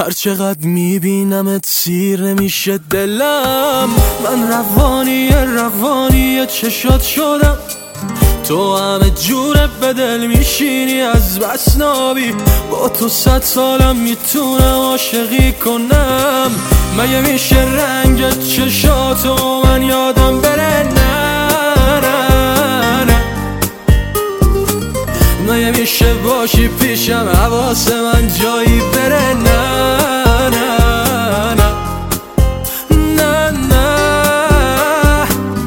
هر چقدر میبینمت سیر نمیشه دلم. من روانی چشات شدم، تو همه جوره به دل میشینی از بس نابی. با تو 100 سالم میتونم عاشقی کنم. مگه میشه رنگ چشاتو من یادم بره؟ نه نه نه. مگه میشه باشی پیشم حواس من جایی بره؟ نه نه نه نه نه.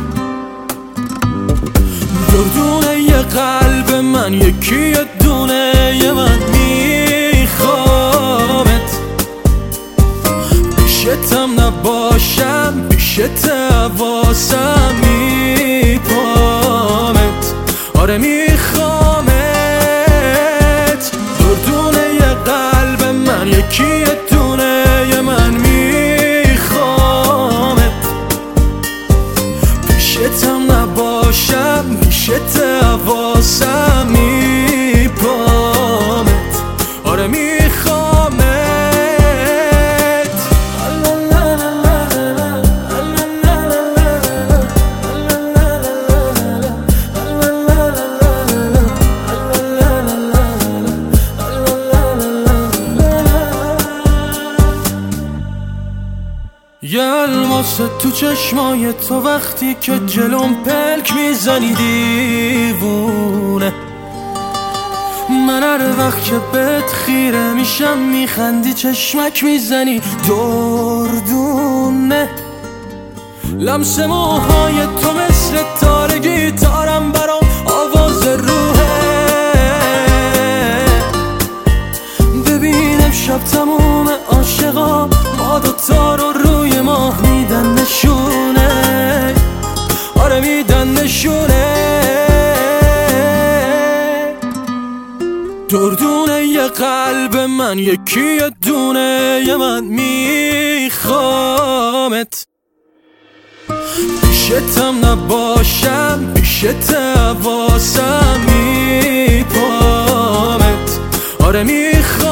دردونه یه قلب من یکی دونه یه من میخوامت. پیشتم نباشم پیشت حواسم میپامت. آره میخوامت. دردونه یه قلب من یکی دونه یه من میخوامت. پیشتم نباشم پیشت حواسم میپامت. آره میخوامت. یه الماس تو چشمای تو وقتی که جلوم پلک میزنی دیوونه. من هر وقت که بهت خیره میشم میخندی چشمک میزنی دردونه. لمس موهای تو مثل تار گیتارم برام آواز روحه. ببینم شب تموم عاشقا ما دوتا رو روی ماه میدن نشونه. آره میدن نشونه. دردونه یه قلب من یکی دونه یه من میخوامت. پیشتم نباشم پیشت حواسم میپامت. آره میخوامت.